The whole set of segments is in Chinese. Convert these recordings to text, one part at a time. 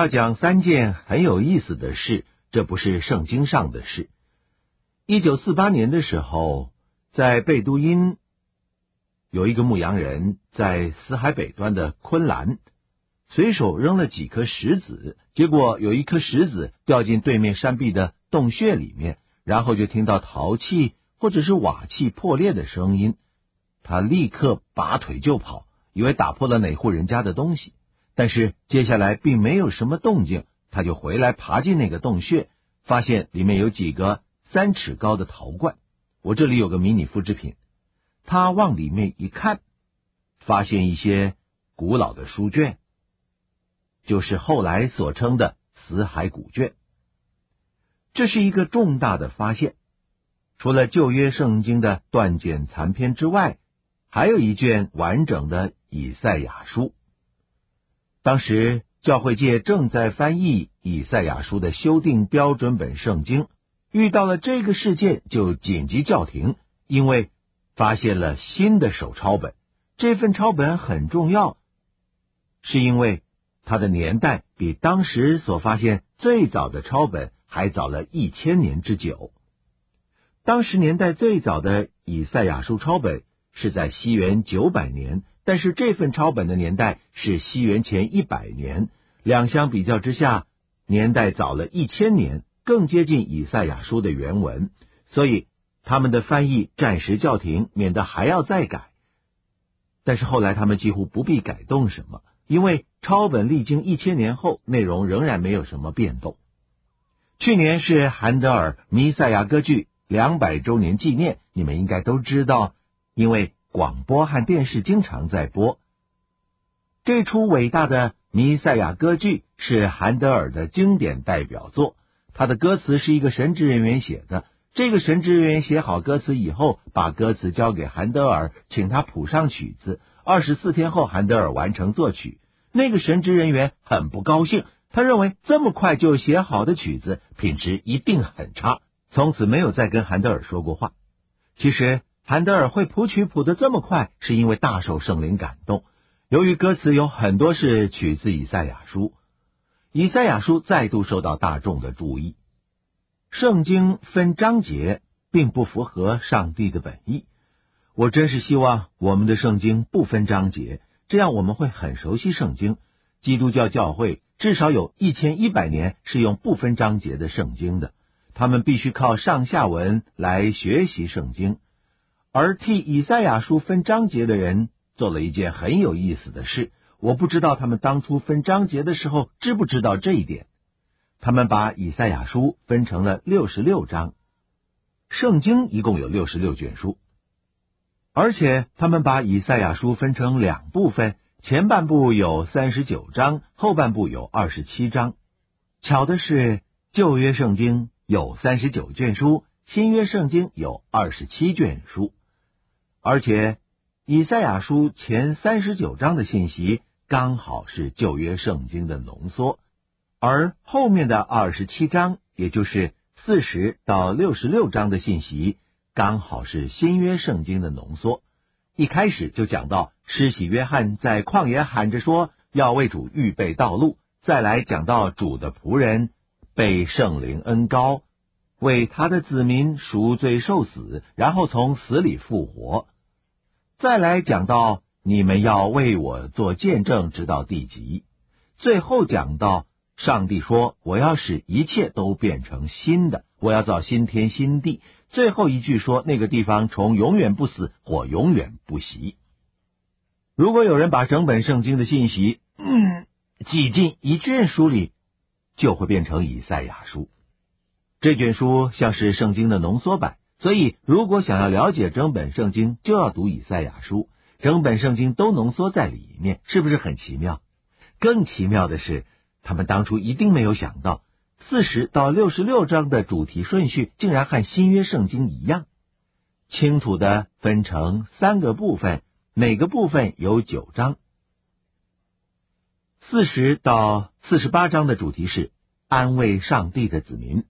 要讲3件很有意思的事，这不是圣经上的事。1948年的时候，在贝都因有一个牧羊人在死海北端的昆兰，随手扔了几颗石子，结果有一颗石子掉进对面山壁的洞穴里面，然后就听到陶器或者是瓦器破裂的声音。他立刻拔腿就跑，以为打破了哪户人家的东西，但是接下来并没有什么动静，他就回来爬进那个洞穴，发现里面有几个3尺高的陶罐。我这里有个迷你复制品，他往里面一看，发现一些古老的书卷，就是后来所称的死海古卷。这是一个重大的发现，除了旧约圣经的断简残篇之外，还有一卷完整的以赛亚书。当时教会界正在翻译以赛亚书的修订标准本圣经，遇到了这个事件就紧急叫停，因为发现了新的手抄本。这份抄本很重要，是因为它的年代比当时所发现最早的抄本还早了1000年之久。当时年代最早的以赛亚书抄本是在西元900年，但是这份抄本的年代是西元前100年，两相比较之下，年代早了1000年，更接近以赛亚书的原文，所以他们的翻译暂时叫停，免得还要再改。但是后来他们几乎不必改动什么，因为抄本历经1000年后，内容仍然没有什么变动。去年是韩德尔弥赛亚歌剧200周年纪念，你们应该都知道，因为广播和电视经常在播。这出伟大的弥赛亚歌剧是韩德尔的经典代表作，他的歌词是一个神职人员写的。这个神职人员写好歌词以后，把歌词交给韩德尔，请他谱上曲子。24天后，韩德尔完成作曲。那个神职人员很不高兴，他认为这么快就写好的曲子品质一定很差，从此没有再跟韩德尔说过话。其实韩德尔会谱曲谱得这么快，是因为大受圣灵感动。由于歌词有很多是取自以赛亚书，以赛亚书再度受到大众的注意。圣经分章节并不符合上帝的本意，我真是希望我们的圣经不分章节，这样我们会很熟悉圣经。基督教教会至少有1100年是用不分章节的圣经的，他们必须靠上下文来学习圣经。而替以赛亚书分章节的人做了一件很有意思的事，我不知道他们当初分章节的时候知不知道这一点。他们把以赛亚书分成了66章，圣经一共有66卷书，而且他们把以赛亚书分成2部分，前半部有39章，后半部有27章。巧的是，旧约圣经有39卷书，新约圣经有27卷书，而且以赛亚书前39章的信息刚好是旧约圣经的浓缩，而后面的27章，也就是40到66章的信息，刚好是新约圣经的浓缩。一开始就讲到施洗约翰在旷野喊着说要为主预备道路，再来讲到主的仆人被圣灵恩膏，为他的子民赎罪受死，然后从死里复活，再来讲到你们要为我做见证直到地极，最后讲到上帝说我要使一切都变成新的，我要造新天新地，最后一句说那个地方虫永远不死，火永远不熄。如果有人把整本圣经的信息挤进一卷书里，就会变成以赛亚书。这卷书像是圣经的浓缩版，所以如果想要了解整本圣经，就要读以赛亚书，整本圣经都浓缩在里面，是不是很奇妙？更奇妙的是，他们当初一定没有想到40到66章的主题顺序竟然和新约圣经一样，清楚地分成3个部分，每个部分有9章。40到48章的主题是安慰上帝的子民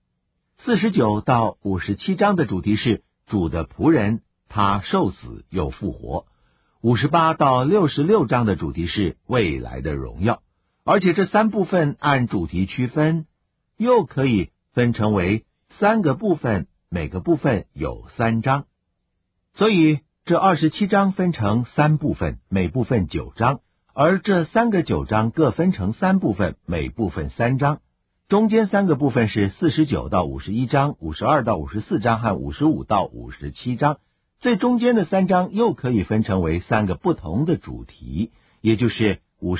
，49到57章的主题是主的仆人，他受死又复活，58到66章的主题是未来的荣耀而且这3部分按主题区分，又可以分成为3个部分，每个部分有3章。所以这27章分成3部分，每部分9章，而这3个9章各分成3部分，每部分3章。中间3个部分是49到51章、52到54章和55到57章。最中间的3章又可以分成为3个不同的主题，也就是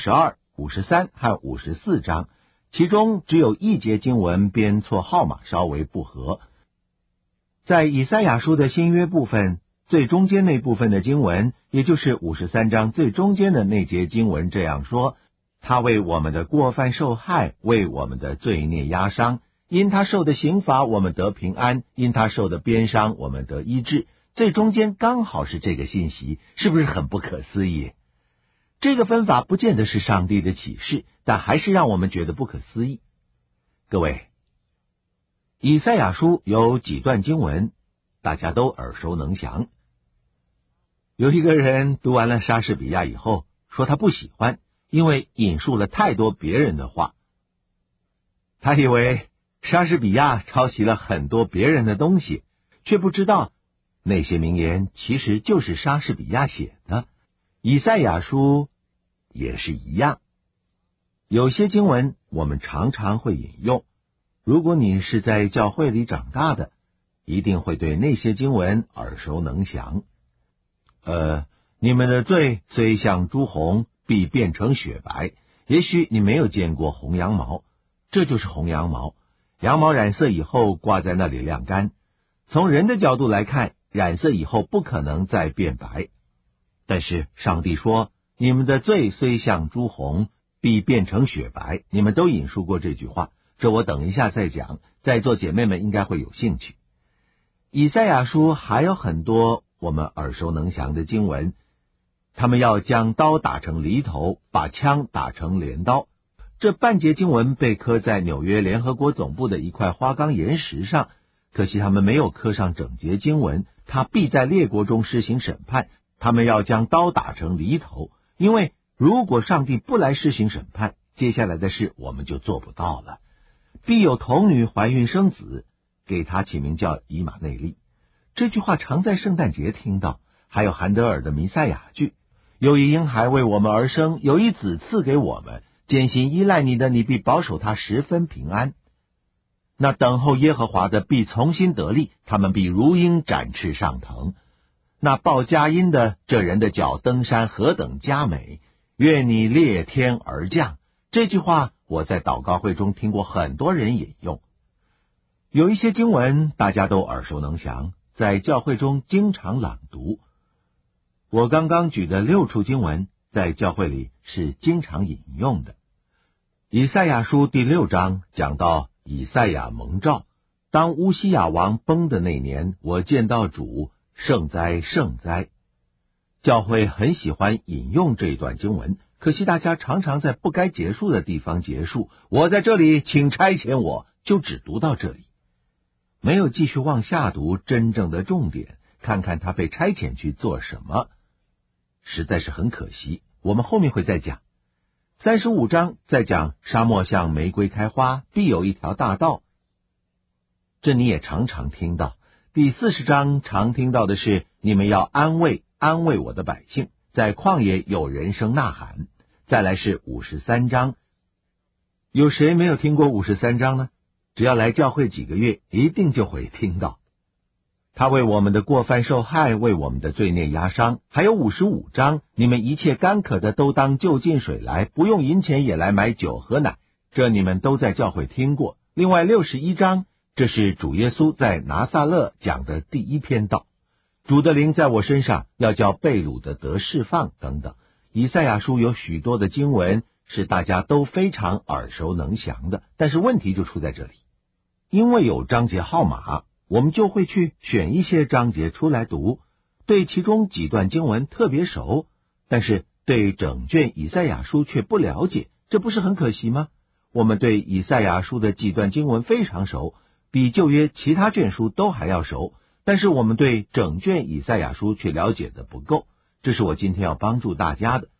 52、53和54章，其中只有一节经文编错号码稍微不合。在以赛亚书的新约部分，最中间那部分的经文，也就是53章最中间的那节经文这样说：他为我们的过犯受害，为我们的罪孽压伤，因他受的刑罚我们得平安，因他受的鞭伤我们得医治。最中间刚好是这个信息，是不是很不可思议？这个分法不见得是上帝的启示，但还是让我们觉得不可思议。各位，以赛亚书有几段经文大家都耳熟能详。有一个人读完了莎士比亚以后，说他不喜欢，因为引述了太多别人的话。他以为莎士比亚抄袭了很多别人的东西，却不知道那些名言其实就是莎士比亚写的。以赛亚书也是一样，有些经文我们常常会引用，如果你是在教会里长大的，一定会对那些经文耳熟能详。你们的罪虽像朱红，必变成雪白。也许你没有见过红羊毛，这就是红羊毛。羊毛染色以后挂在那里晾干，从人的角度来看，染色以后不可能再变白。但是上帝说，你们的罪虽像朱红，必变成雪白。你们都引述过这句话，这我等一下再讲，在座姐妹们应该会有兴趣。以赛亚书还有很多我们耳熟能详的经文，他们要将刀打成犁头，把枪打成镰刀。这半节经文被刻在纽约联合国总部的一块花岗岩石上，可惜他们没有刻上整节经文，他必在列国中施行审判，他们要将刀打成犁头，因为如果上帝不来施行审判，接下来的事我们就做不到了。必有童女怀孕生子，给他起名叫以马内利。这句话常在圣诞节听到，还有韩德尔的弥赛亚剧。有一婴孩为我们而生，有一子赐给我们，坚信依赖你的，你必保守他十分平安。那等候耶和华的必重新得力，他们必如鹰展翅上腾。那报佳音的，这人的脚登山何等佳美，愿你裂天而降。这句话我在祷告会中听过很多人引用。有一些经文大家都耳熟能详，在教会中经常朗读。我刚刚举的6处经文在教会里是经常引用的。以赛亚书第6章讲到以赛亚蒙召，当乌西雅王崩的那年，我见到主，圣哉圣哉。教会很喜欢引用这一段经文，可惜大家常常在不该结束的地方结束。我在这里，请差遣我，就只读到这里，没有继续往下读真正的重点，看看他被差遣去做什么，实在是很可惜。我们后面会再讲。35章再讲沙漠像玫瑰开花，必有一条大道，这你也常常听到。第40章常听到的是，你们要安慰安慰我的百姓，在旷野有人声呐喊。再来是53章，有谁没有听过53章呢？只要来教会几个月，一定就会听到。他为我们的过犯受害，为我们的罪孽压伤。还有55章，你们一切干渴的都当就近水来，不用银钱也来买酒和奶，这你们都在教会听过。另外61章，这是主耶稣在拿撒勒讲的第一篇道，主的灵在我身上，要叫被掳的得释放等等。以赛亚书有许多的经文是大家都非常耳熟能详的，但是问题就出在这里，因为有章节号码，我们就会去选一些章节出来读，对其中几段经文特别熟，但是对整卷以赛亚书却不了解，这不是很可惜吗？我们对以赛亚书的几段经文非常熟，比旧约其他卷书都还要熟，但是我们对整卷以赛亚书却了解的不够，这是我今天要帮助大家的。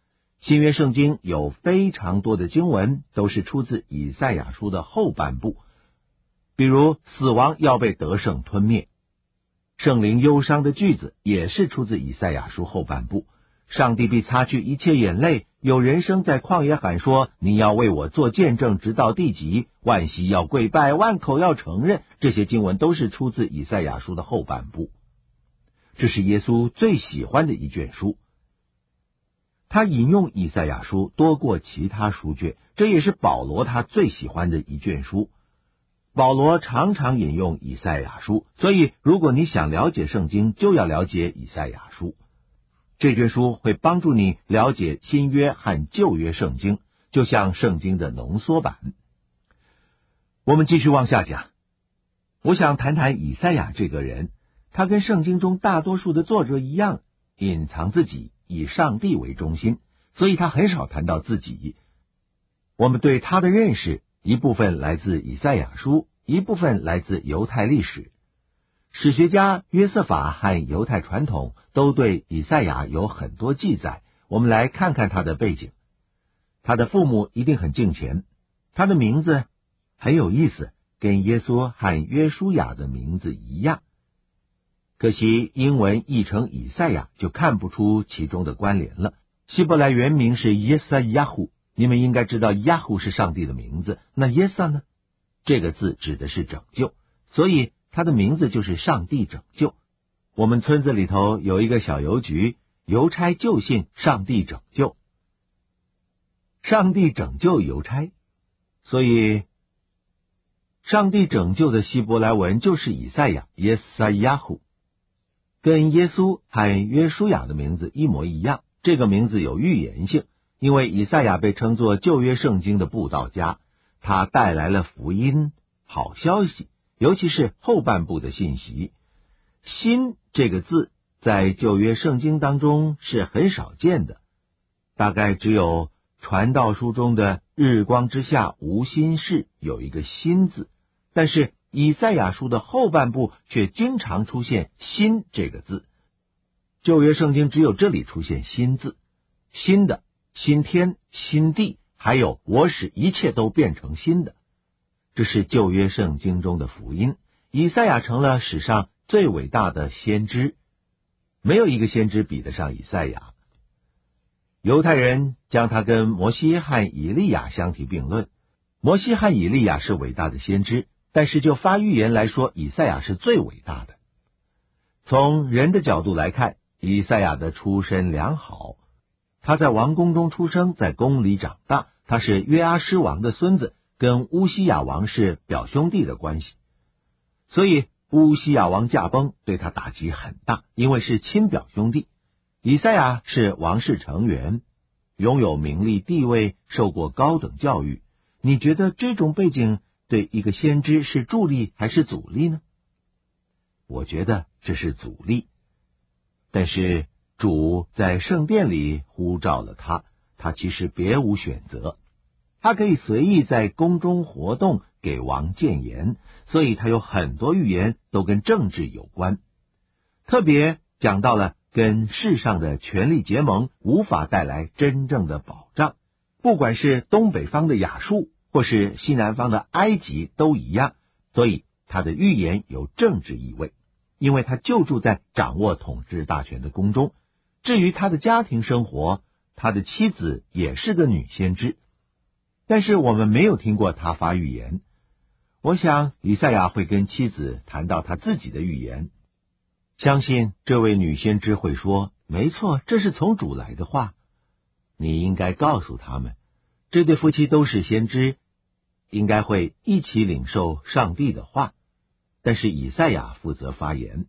新约圣经有非常多的经文都是出自以赛亚书的后半部，比如死亡要被得胜吞灭，圣灵忧伤的句子也是出自以赛亚书后半部，上帝必擦去一切眼泪，有人声在旷野喊说，你要为我做见证直到地极，万膝要跪拜，万口要承认，这些经文都是出自以赛亚书的后半部。这是耶稣最喜欢的一卷书，他引用以赛亚书多过其他书卷，这也是保罗他最喜欢的一卷书。保罗常常引用以赛亚书，所以如果你想了解圣经，就要了解以赛亚书。这卷书会帮助你了解新约和旧约圣经，就像圣经的浓缩版。我们继续往下讲，我想谈谈以赛亚这个人，他跟圣经中大多数的作者一样，隐藏自己，以上帝为中心，所以他很少谈到自己。我们对他的认识，一部分来自以赛亚书，一部分来自犹太历史。史学家约瑟法和犹太传统都对以赛亚有很多记载，我们来看看他的背景。他的父母一定很敬虔，他的名字很有意思，跟耶稣和约书亚的名字一样。可惜英文译成以赛亚就看不出其中的关联了。希伯来原名是耶撒亚胡，你们应该知道亚胡是上帝的名字，那耶撒呢？这个字指的是拯救，所以他的名字就是上帝拯救。我们村子里头有一个小邮局，邮差就姓上帝拯救，上帝拯救邮差，所以上帝拯救的希伯来文就是以赛亚，耶撒亚胡，跟耶稣和约书亚的名字一模一样。这个名字有预言性，因为以赛亚被称作旧约圣经的布道家，他带来了福音、好消息，尤其是后半部的信息。新这个字在旧约圣经当中是很少见的，大概只有传道书中的日光之下无新事有一个新字，但是以赛亚书的后半部却经常出现新这个字。旧约圣经只有这里出现新字，新的、新天、新地，还有我使一切都变成新的。这是旧约圣经中的福音，以赛亚成了史上最伟大的先知，没有一个先知比得上以赛亚。犹太人将他跟摩西和以利亚相提并论，摩西和以利亚是伟大的先知，但是就发预言来说，以赛亚是最伟大的。从人的角度来看，以赛亚的出身良好，他在王宫中出生，在宫里长大，他是约阿施王的孙子，跟乌西雅王是表兄弟的关系，所以乌西雅王驾崩对他打击很大，因为是亲表兄弟。以赛亚是王室成员，拥有名利地位，受过高等教育，你觉得这种背景对一个先知是助力还是阻力呢？我觉得这是阻力，但是主在圣殿里呼召了他，他其实别无选择，他可以随意在宫中活动，给王谏言，所以他有很多预言都跟政治有关，特别讲到了跟世上的权力结盟无法带来真正的保障，不管是东北方的亚述或是西南方的埃及都一样，所以他的预言有政治意味，因为他就住在掌握统治大权的宫中。至于他的家庭生活，他的妻子也是个女先知，但是我们没有听过他发预言。我想以赛亚会跟妻子谈到他自己的预言，相信这位女先知会说，没错，这是从主来的话，你应该告诉他们，这对夫妻都是先知，应该会一起领受上帝的话，但是以赛亚负责发言。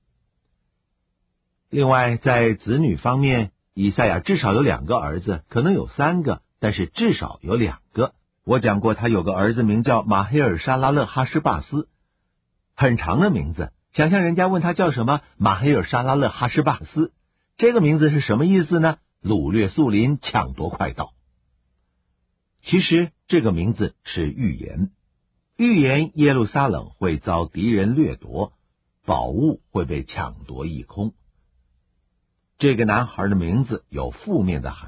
另外在子女方面，以赛亚至少有2个儿子，可能有3个，但是至少有2个。我讲过他有个儿子名叫马黑尔沙拉勒哈施巴斯，很长的名字，想象人家问他叫什么，马黑尔沙拉勒哈施巴斯，这个名字是什么意思呢？掳掠树林，抢夺快道。其实这个名字是预言，预言耶路撒冷会遭敌人掠夺，宝物会被抢夺一空。这个男孩的名字有负面的含义，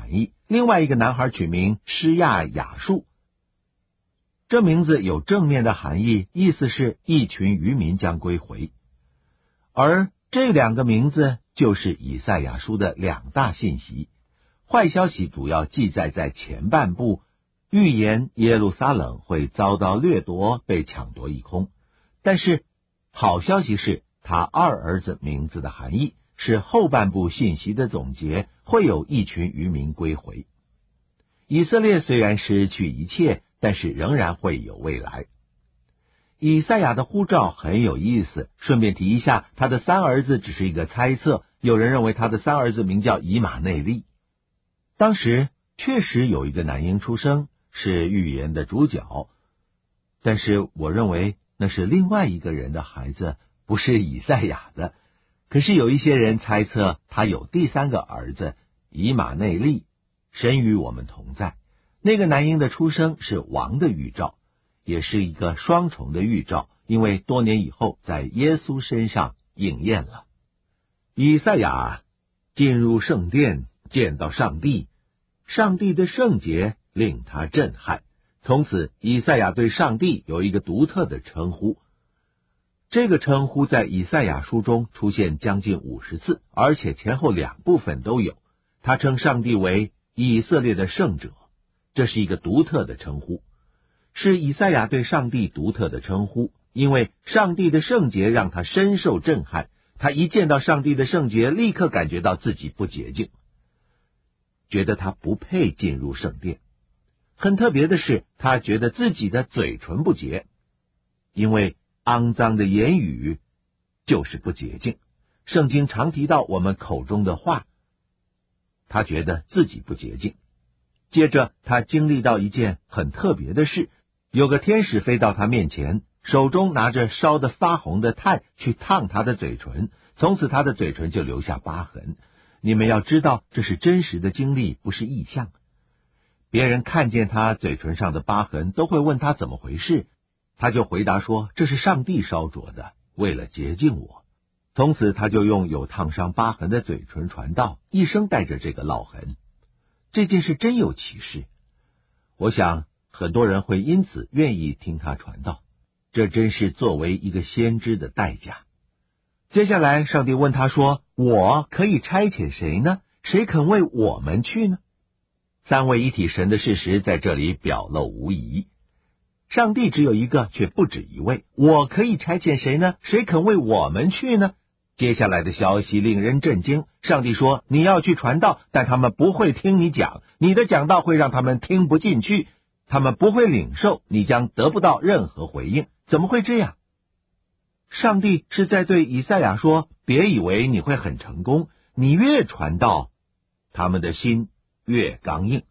另外一个男孩取名施亚雅述，这名字有正面的含义，意思是一群渔民将归回。而这两个名字就是以赛亚书的两大信息。坏消息主要记载在前半部，预言耶路撒冷会遭到掠夺，被抢夺一空。但是好消息是，他二儿子名字的含义是后半部信息的总结，会有一群渔民归回。以色列虽然失去一切，但是仍然会有未来。以赛亚的呼召很有意思，顺便提一下，他的三儿子只是一个猜测，有人认为他的三儿子名叫以马内利。当时确实有一个男婴出生，是预言的主角，但是我认为那是另外一个人的孩子，不是以赛亚的。可是有一些人猜测他有第三个儿子以马内利，神与我们同在。那个男婴的出生是王的预兆，也是一个双重的预兆，因为多年以后在耶稣身上应验了。以赛亚进入圣殿，见到上帝，上帝的圣洁令他震撼。从此以赛亚对上帝有一个独特的称呼，这个称呼在以赛亚书中出现将近50次，而且前后两部分都有。他称上帝为以色列的圣者，这是一个独特的称呼，是以赛亚对上帝独特的称呼，因为上帝的圣洁让他深受震撼。他一见到上帝的圣洁，立刻感觉到自己不洁净，觉得他不配进入圣殿。很特别的是，他觉得自己的嘴唇不洁，因为肮脏的言语就是不洁净。圣经常提到我们口中的话，他觉得自己不洁净。接着他经历到一件很特别的事，有个天使飞到他面前，手中拿着烧得发红的炭去烫他的嘴唇，从此他的嘴唇就留下疤痕。你们要知道，这是真实的经历，不是意象。别人看见他嘴唇上的疤痕，都会问他怎么回事，他就回答说，这是上帝烧灼的，为了洁净我。从此他就用有烫伤疤痕的嘴唇传道，一生带着这个烙痕。这件事真有奇事，我想很多人会因此愿意听他传道，这真是作为一个先知的代价。接下来上帝问他说，我可以差遣谁呢？谁肯为我们去呢？三位一体神的事实在这里表露无遗。上帝只有一个，却不止一位。我可以差遣谁呢？谁肯为我们去呢？接下来的消息令人震惊。上帝说，你要去传道，但他们不会听你讲，你的讲道会让他们听不进去，他们不会领受，你将得不到任何回应。怎么会这样？上帝是在对以赛亚说，别以为你会很成功，你越传道，他们的心越刚硬。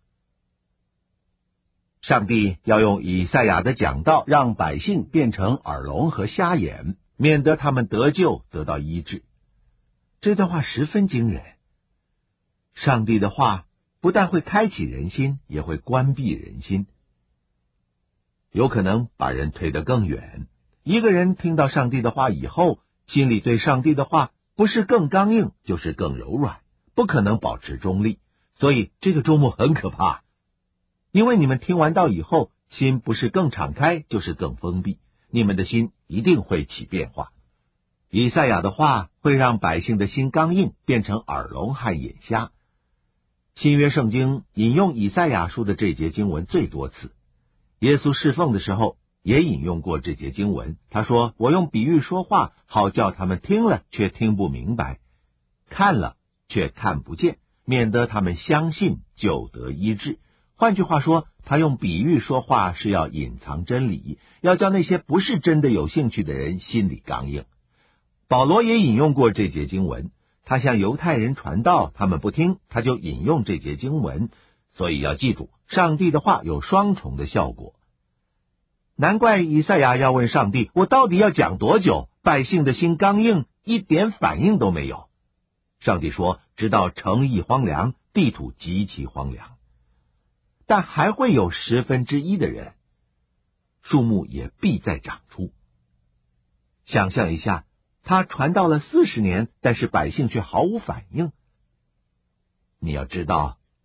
上帝要用以赛亚的讲道让百姓变成耳聋和瞎眼，免得他们得救，得到医治。这段话十分惊人。上帝的话不但会开启人心，也会关闭人心，有可能把人推得更远。一个人听到上帝的话以后，心里对上帝的话不是更刚硬，就是更柔软，不可能保持中立。所以这个周末很可怕，因为你们听完道以后，心不是更敞开，就是更封闭，你们的心一定会起变化。以赛亚的话会让百姓的心刚硬，变成耳聋和眼瞎。新约圣经引用以赛亚书的这节经文最多次，耶稣侍奉的时候也引用过这节经文。他说，我用比喻说话，好叫他们听了却听不明白，看了却看不见，免得他们相信就得医治。换句话说，他用比喻说话是要隐藏真理，要叫那些不是真的有兴趣的人心里刚硬。保罗也引用过这节经文，他向犹太人传道，他们不听，他就引用这节经文。所以要记住，上帝的话有双重的效果。难怪以赛亚要问上帝，我到底要讲多久？百姓的心刚硬，一点反应都没有。上帝说，直到城邑荒凉，地土极其荒凉。但还会有1/10的人，树木也必再长出。想象一下，他传道了40年，但是百姓却毫无反应。你要知道，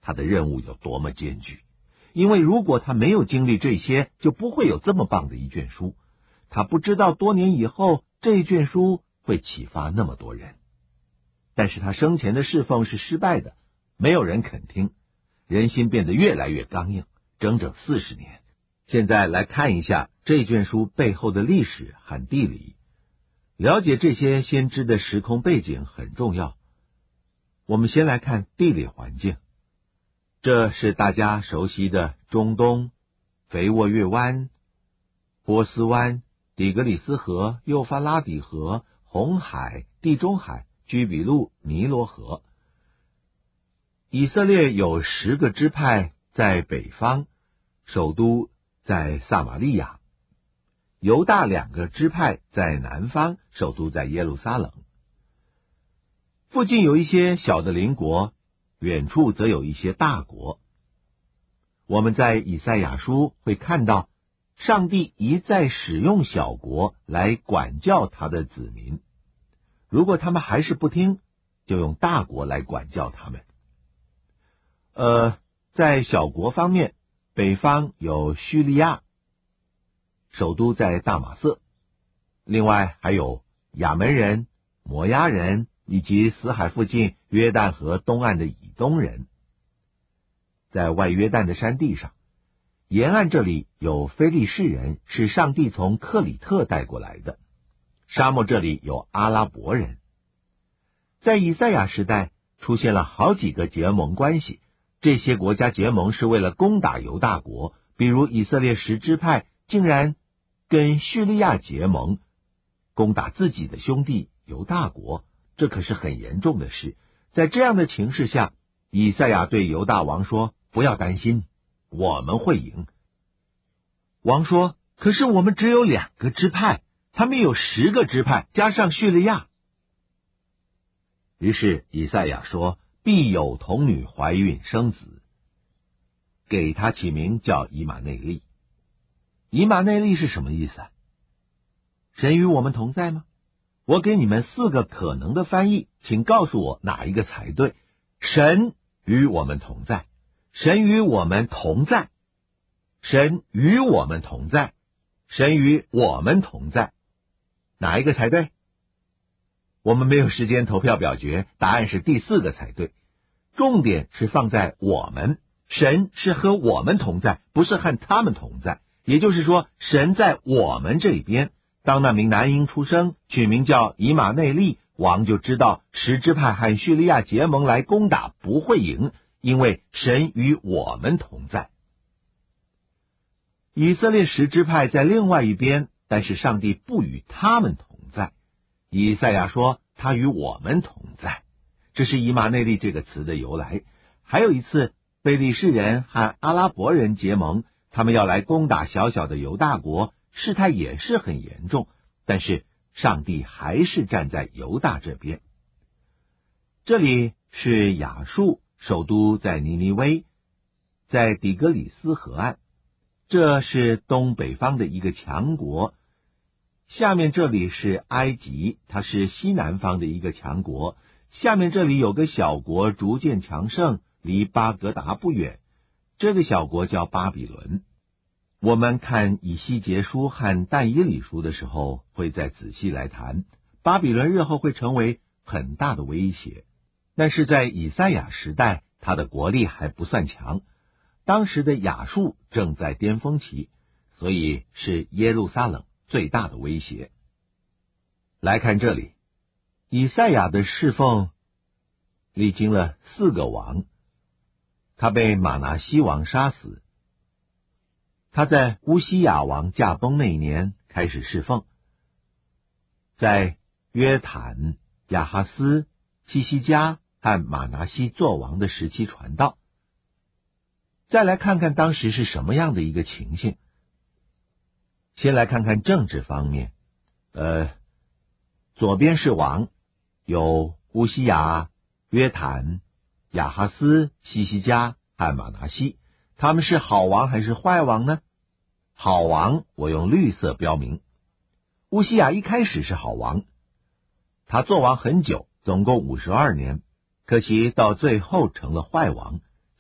他的任务有多么艰巨。因为如果他没有经历这些，就不会有这么棒的一卷书。他不知道多年以后，这一卷书会启发那么多人。但是他生前的侍奉是失败的，没有人肯听，人心变得越来越刚硬，整整40年。现在来看一下这卷书背后的历史和地理，了解这些先知的时空背景很重要。我们先来看地理环境，这是大家熟悉的中东、肥沃月湾、波斯湾、底格里斯河、幼发拉底河、红海、地中海、居比路、尼罗河。以色列有10个支派在北方，首都在撒玛利亚；犹大2个支派在南方，首都在耶路撒冷。附近有一些小的邻国，远处则有一些大国。我们在以赛亚书会看到，上帝一再使用小国来管教他的子民，如果他们还是不听，就用大国来管教他们。在小国方面，北方有叙利亚，首都在大马色，另外还有亚门人、摩押人以及死海附近约旦河东岸的以东人。在外约旦的山地上，沿岸这里有非利士人，是上帝从克里特带过来的。沙漠这里有阿拉伯人。在以赛亚时代出现了好几个结盟关系，这些国家结盟是为了攻打犹大国，比如以色列10支派竟然跟叙利亚结盟，攻打自己的兄弟犹大国，这可是很严重的事。在这样的情势下，以赛亚对犹大王说，不要担心，我们会赢。王说，可是我们只有2个支派，他们有10个支派，加上叙利亚。于是以赛亚说，必有童女怀孕生子，给他起名叫以马内利。以马内利是什么意思啊？神与我们同在吗？我给你们4个可能的翻译，请告诉我哪一个才对。神与我们同在，神与我们同在，神与我们同在，神与我们同在，哪一个才对？我们没有时间投票表决，答案是第4个才对。重点是放在我们，神是和我们同在，不是和他们同在。也就是说，神在我们这边。当那名男婴出生，取名叫以马内利，王就知道10支派和叙利亚结盟来攻打不会赢，因为神与我们同在。以色列10支派在另外一边，但是上帝不与他们同在。以赛亚说他与我们同在，这是以马内利这个词的由来。还有一次，非利士人和阿拉伯人结盟，他们要来攻打小小的犹大国，事态也是很严重，但是上帝还是站在犹大这边。这里是亚述，首都在尼尼微，在底格里斯河岸，这是东北方的一个强国。下面这里是埃及，它是西南方的一个强国。下面这里有个小国逐渐强盛，离巴格达不远，这个小国叫巴比伦。我们看以西结书和但以理书的时候，会再仔细来谈巴比伦日后会成为很大的威胁。但是在以赛亚时代，他的国力还不算强，当时的亚述正在巅峰期，所以是耶路撒冷最大的威胁。来看这里，以赛亚的侍奉历经了4个王，他被马拿西王杀死。他在乌西雅王驾崩那一年开始侍奉，在约坦、亚哈斯、希西家和马拿西作王的时期传道。再来看看当时是什么样的一个情形。先来看看政治方面，左边是王，有乌西雅、约坦、亚哈斯、希西家和马拿西。他们是好王还是坏王呢？好王我用绿色标明。乌西雅一开始是好王，他做王很久，总共52年，可惜到最后成了坏王。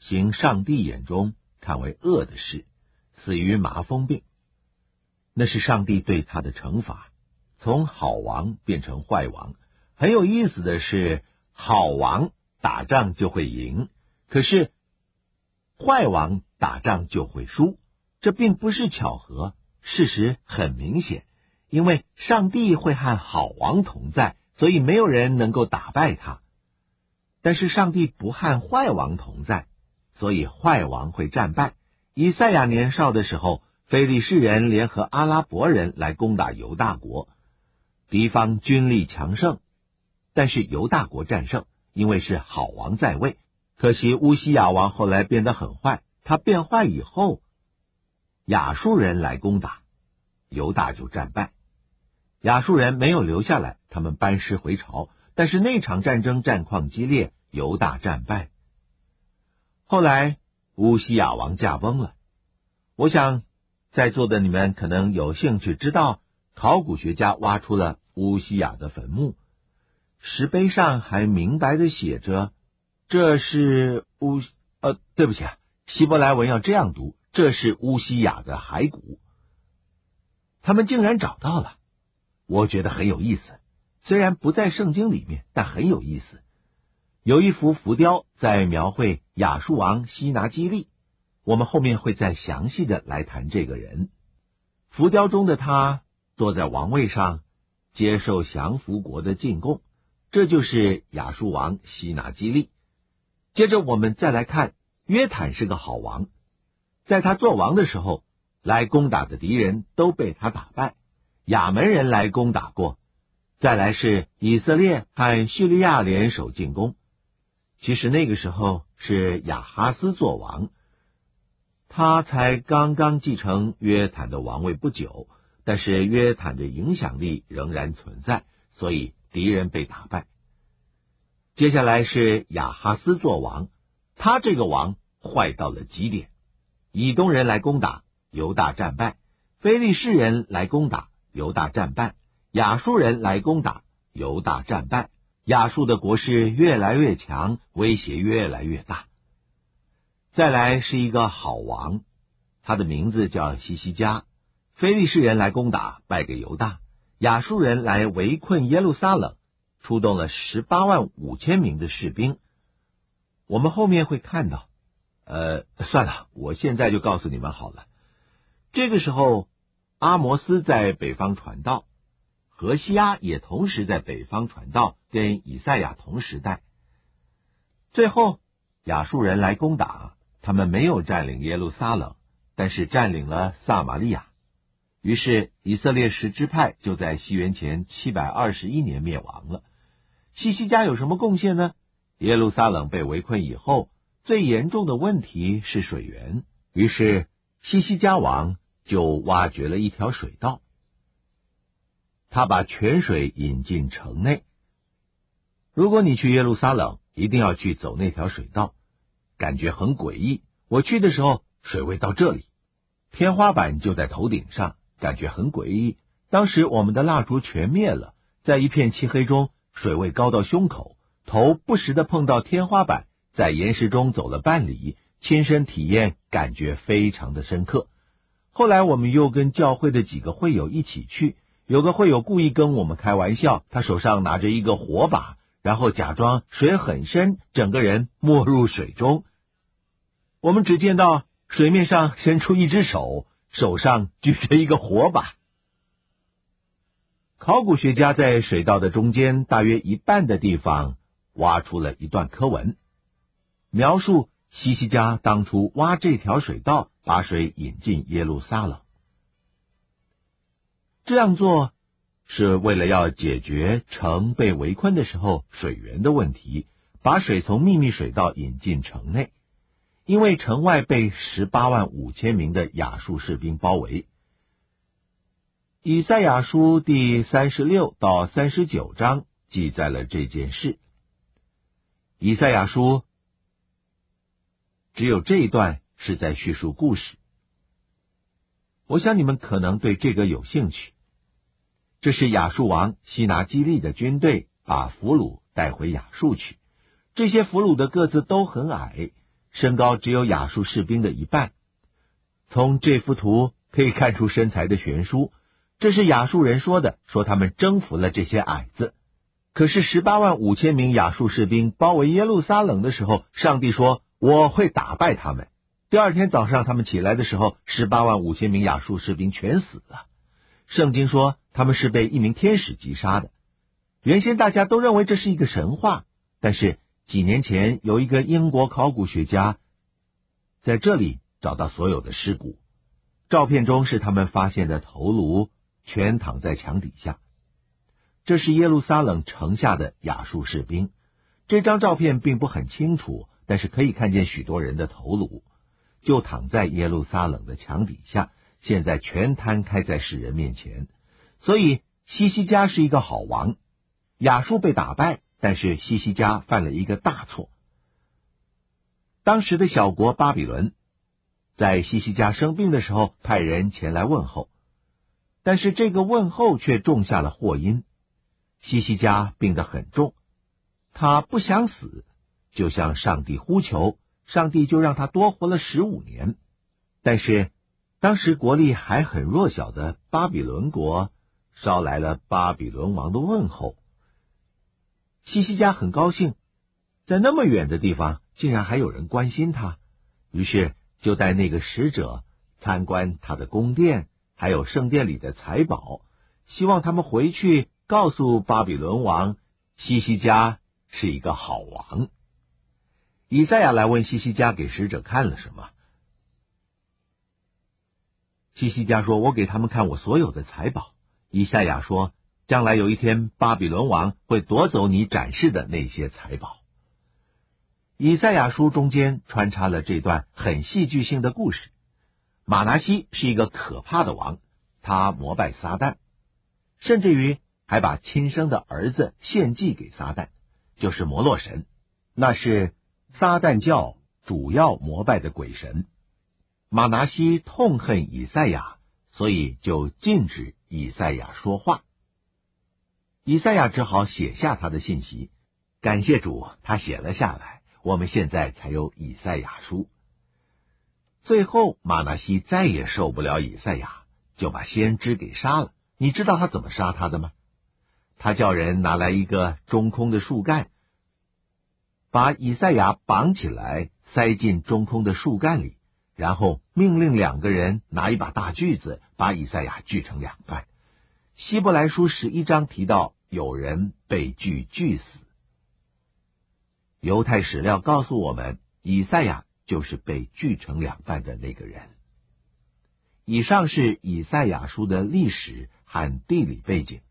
行上帝眼中看为恶的事，死于麻风病。那是上帝对他的惩罚，从好王变成坏王。很有意思的是，好王打仗就会赢，可是坏王打仗就会输。这并不是巧合，事实很明显，因为上帝会和好王同在，所以没有人能够打败他。但是上帝不和坏王同在，所以坏王会战败。以赛亚年少的时候，非利士人联合阿拉伯人来攻打犹大国，敌方军力强盛，但是犹大国战胜，因为是好王在位。可惜乌西雅王后来变得很坏，他变坏以后，亚述人来攻打，犹大就战败。亚述人没有留下来，他们班师回朝，但是那场战争战况激烈，犹大战败。后来乌西雅王驾崩了。我想在座的你们可能有兴趣知道，考古学家挖出了乌西雅的坟墓，石碑上还明白的写着，这是对不起啊，希伯来文要这样读，这是乌西雅的骸骨。他们竟然找到了，我觉得很有意思，虽然不在圣经里面，但很有意思。有一幅浮雕在描绘亚述王西拿基立，我们后面会再详细的来谈这个人。浮雕中的他坐在王位上，接受降服国的进贡，这就是亚述王西拿基立。接着我们再来看，约坦是个好王，在他做王的时候，来攻打的敌人都被他打败，亚门人来攻打过，再来是以色列和叙利亚联手进攻。其实那个时候是亚哈斯做王，他才刚刚继承约坦的王位不久，但是约坦的影响力仍然存在，所以敌人被打败。接下来是亚哈斯做王，他这个王坏到了极点，以东人来攻打，犹大战败；非利士人来攻打，犹大战败；亚述人来攻打，犹大战败。亚述的国势越来越强，威胁越来越大。再来是一个好王，他的名字叫西西家。非利士人来攻打，败给犹大；亚述人来围困耶路撒冷，出动了185000名的士兵。我们后面会看到，算了，我现在就告诉你们好了。这个时候，阿摩斯在北方传道，何西阿也同时在北方传道，跟以赛亚同时代。最后亚述人来攻打，他们没有占领耶路撒冷，但是占领了撒玛利亚。于是以色列10支派就在西元前721年灭亡了。西西家有什么贡献呢？耶路撒冷被围困以后，最严重的问题是水源，于是西西家王就挖掘了一条水道，他把泉水引进城内。如果你去耶路撒冷，一定要去走那条水道，感觉很诡异。我去的时候，水位到这里，天花板就在头顶上，感觉很诡异。当时我们的蜡烛全灭了，在一片漆黑中，水位高到胸口，头不时的碰到天花板，在岩石中走了半里，亲身体验，感觉非常的深刻。后来我们又跟教会的几个会友一起去，有个会友故意跟我们开玩笑，他手上拿着一个火把，然后假装水很深，整个人没入水中。我们只见到水面上伸出一只手，手上举着一个火把。考古学家在水道的中间大约一半的地方挖出了一段刻文，描述西西家当初挖这条水道，把水引进耶路撒冷。这样做是为了要解决城被围困的时候水源的问题，把水从秘密水道引进城内。因为城外被185000名的亚述士兵包围。以赛亚书第36到39章记载了这件事。以赛亚书只有这一段是在叙述故事。我想你们可能对这个有兴趣。这是亚述王西拿基立的军队把俘虏带回亚述去，这些俘虏的个子都很矮， 身高只有亚述士兵的一半。从这幅图可以看出身材的悬殊，这是亚述人说的，说他们征服了这些矮子。可是185000名亚述士兵包围耶路撒冷的时候，上帝说我会打败他们。第二天早上他们起来的时候，185000名亚述士兵全死了。圣经说他们是被一名天使击杀的。原先大家都认为这是一个神话，但是几年前有一个英国考古学家在这里找到所有的尸骨，照片中是他们发现的头颅全躺在墙底下。这是耶路撒冷城下的亚述士兵。这张照片并不很清楚，但是可以看见许多人的头颅就躺在耶路撒冷的墙底下，现在全摊开在世人面前。所以西西家是一个好王，亚述被打败，但是西西家犯了一个大错。当时的小国巴比伦在西西家生病的时候派人前来问候，但是这个问候却种下了祸因。西西家病得很重，他不想死，就向上帝呼求，上帝就让他多活了15年。但是当时国力还很弱小的巴比伦国捎来了巴比伦王的问候。西西家很高兴，在那么远的地方竟然还有人关心他，于是就带那个使者参观他的宫殿，还有圣殿里的财宝，希望他们回去告诉巴比伦王，西西家是一个好王。以赛亚来问西西家给使者看了什么。西西家说，我给他们看我所有的财宝。以赛亚说，将来有一天巴比伦王会夺走你展示的那些财宝。以赛亚书中间穿插了这段很戏剧性的故事。马拿西是一个可怕的王，他膜拜撒旦，甚至于还把亲生的儿子献祭给撒旦，就是摩洛神，那是撒旦教主要膜拜的鬼神。马拿西痛恨以赛亚，所以就禁止以赛亚说话。以赛亚只好写下他的信息，感谢主，他写了下来，我们现在才有以赛亚书。最后马拿西再也受不了以赛亚，就把先知给杀了。你知道他怎么杀他的吗？他叫人拿来一个中空的树干，把以赛亚绑起来，塞进中空的树干里，然后命令2个人拿一把大锯子，把以赛亚锯成2半。希伯来书11章提到有人被锯死。犹太史料告诉我们，以赛亚就是被锯成2半的那个人。以上是以赛亚书的历史和地理背景。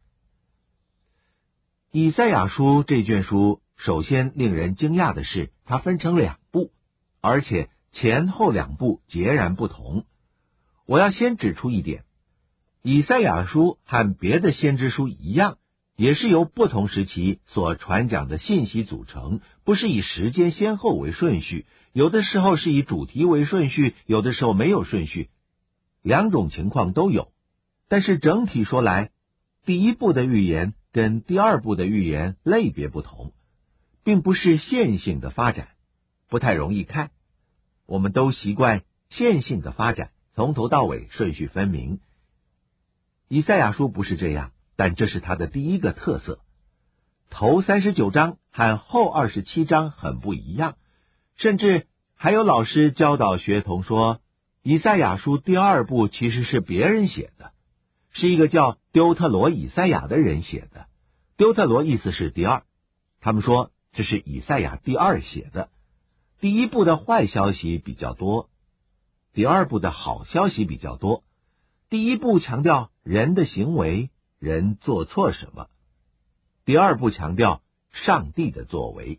以赛亚书这卷书首先令人惊讶的是，它分成2部，而且前后2部截然不同。我要先指出一点，以赛亚书和别的先知书一样，也是由不同时期所传讲的信息组成，不是以时间先后为顺序，有的时候是以主题为顺序，有的时候没有顺序，2种情况都有。但是整体说来，第1部的预言跟第2部的预言类别不同，并不是线性的发展，不太容易看。我们都习惯线性的发展，从头到尾顺序分明。以赛亚书不是这样，但这是它的第一个特色。头39章和后27章很不一样，甚至还有老师教导学童说，以赛亚书第2部其实是别人写的，是一个叫丢特罗以赛亚的人写的。丢特罗意思是第2，他们说这是以赛亚第2写的。第1部的坏消息比较多，第2部的好消息比较多。第1部强调人的行为，人做错什么；第2部强调上帝的作为。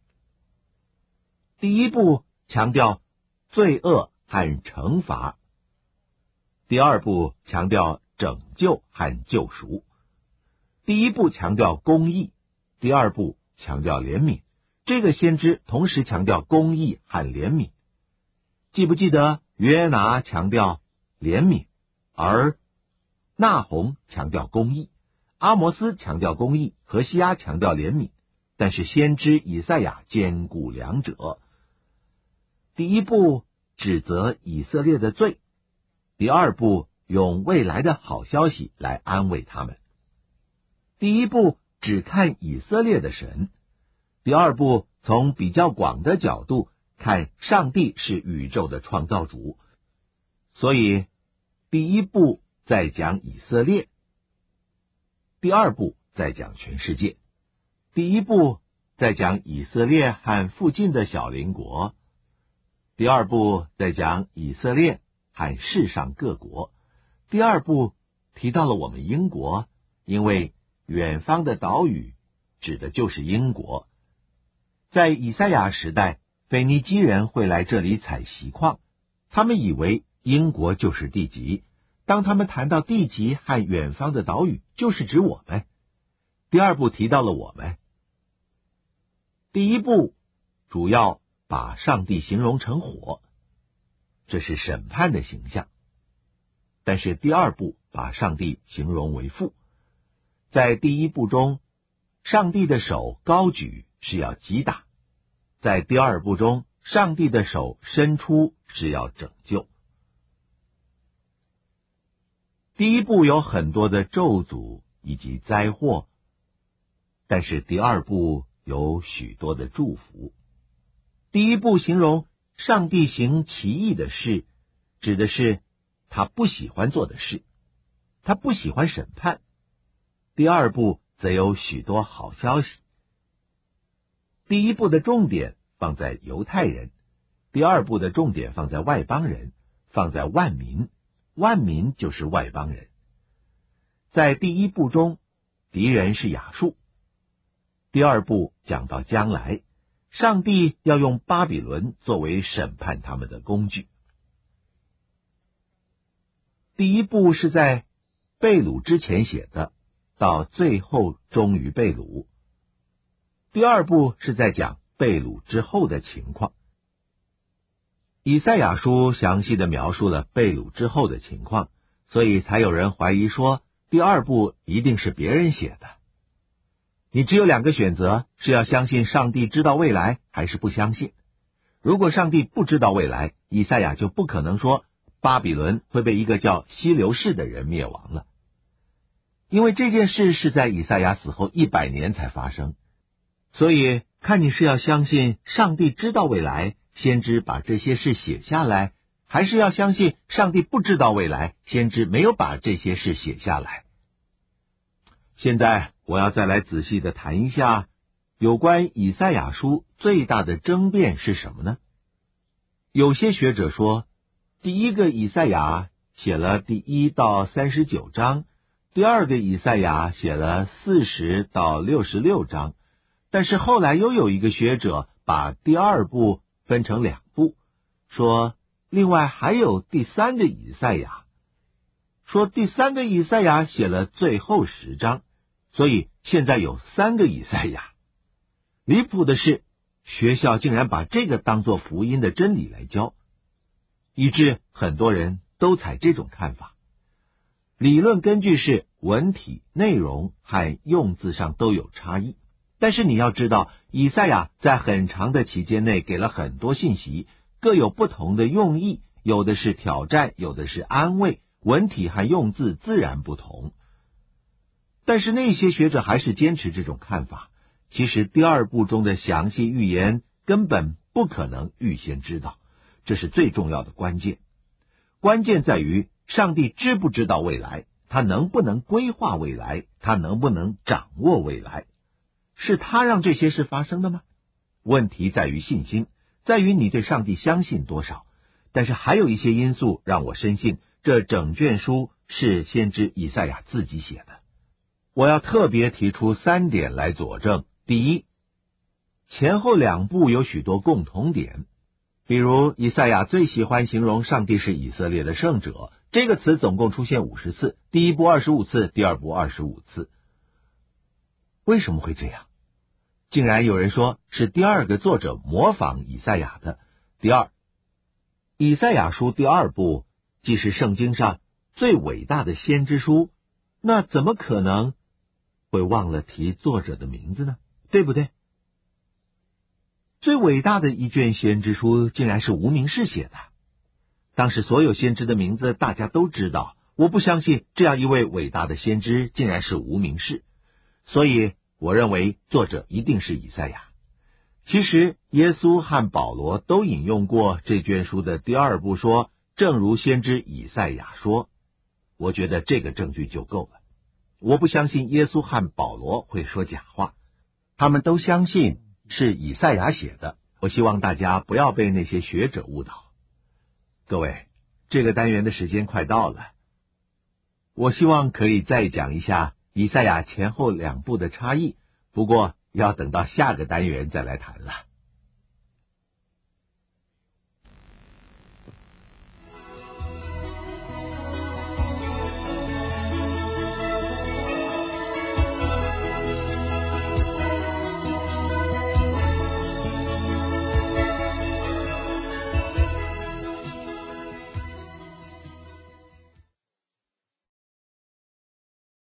第1部强调罪恶和惩罚，第2部强调拯救和救赎。第1部强调公义，第2部强调怜悯。这个先知同时强调公义和怜悯。记不记得约拿强调怜悯，而那鸿强调公义，阿摩斯强调公义，何西阿强调怜悯，但是先知以赛亚兼顾2者。 第一部指责以色列的罪，第二部用未来的好消息来安慰他们。第一部只看以色列的神，第二部从比较广的角度看上帝是宇宙的创造主，所以第一部在讲以色列，第二部在讲全世界。第一部在讲以色列和附近的小邻国，第二部在讲以色列和世上各国。第二部提到了我们英国，因为远方的岛屿指的就是英国。在以赛亚时代，腓尼基人会来这里采锡矿，他们以为英国就是地极，当他们谈到地极和远方的岛屿，就是指我们。第二部提到了我们。第一部主要把上帝形容成火，这是审判的形象。但是第二部把上帝形容为父。在第一部中，上帝的手高举是要击打；在第二部中，上帝的手伸出是要拯救。第一部有很多的咒诅以及灾祸，但是第二部有许多的祝福。第一部形容上帝行奇异的事，指的是他不喜欢做的事，他不喜欢审判。第二部则有许多好消息。第一部的重点放在犹太人，第二部的重点放在外邦人，放在万民，万民就是外邦人。在第一部中，敌人是亚述。第二部讲到将来，上帝要用巴比伦作为审判他们的工具。第一部是在被掳之前写的，到最后终于被掳。第二部是在讲被掳之后的情况。以赛亚书详细的描述了被掳之后的情况，所以才有人怀疑说第二部一定是别人写的。你只有两个选择，是要相信上帝知道未来，还是不相信。如果上帝不知道未来，以赛亚就不可能说巴比伦会被一个叫希流士的人灭亡了，因为这件事是在以赛亚死后100年才发生。所以看你是要相信上帝知道未来，先知把这些事写下来，还是要相信上帝不知道未来，先知没有把这些事写下来。现在我要再来仔细的谈一下有关以赛亚书最大的争辩是什么呢？有些学者说，第一个以赛亚写了第1到39章，第二个以赛亚写了40到66章，但是后来又有一个学者把第二部分成2部，说另外还有第3个以赛亚，说第3个以赛亚写了最后10章，所以现在有3个以赛亚。离谱的是，学校竟然把这个当作福音的真理来教，以致很多人都采这种看法。理论根据是文体、内容和用字上都有差异，但是你要知道，以赛亚在很长的期间内给了很多信息，各有不同的用意，有的是挑战，有的是安慰，文体和用字自然不同。但是那些学者还是坚持这种看法，其实第二部中的详细预言根本不可能预先知道，这是最重要的关键。关键在于上帝知不知道未来，他能不能规划未来，他能不能掌握未来，是他让这些事发生的吗？问题在于信心，在于你对上帝相信多少。但是还有一些因素让我深信，这整卷书是先知以赛亚自己写的。我要特别提出3点来佐证。第一，前后2部有许多共同点，比如以赛亚最喜欢形容上帝是以色列的圣者，这个词总共出现50次，第一部25次，第二部25次。为什么会这样？竟然有人说是第二个作者模仿以赛亚的。第二，以赛亚书第2部既是圣经上最伟大的先知书，那怎么可能会忘了提作者的名字呢？对不对？ 最伟大的一卷先知书竟然是无名氏写的。当时所有先知的名字大家都知道，我不相信这样一位伟大的先知竟然是无名氏，所以我认为作者一定是以赛亚。其实耶稣和保罗都引用过这卷书的第2部说，正如先知以赛亚说，我觉得这个证据就够了。我不相信耶稣和保罗会说假话，他们都相信是以赛亚写的。我希望大家不要被那些学者误导。各位，这个单元的时间快到了，我希望可以再讲一下以赛亚前后2部的差异，不过要等到下个单元再来谈了。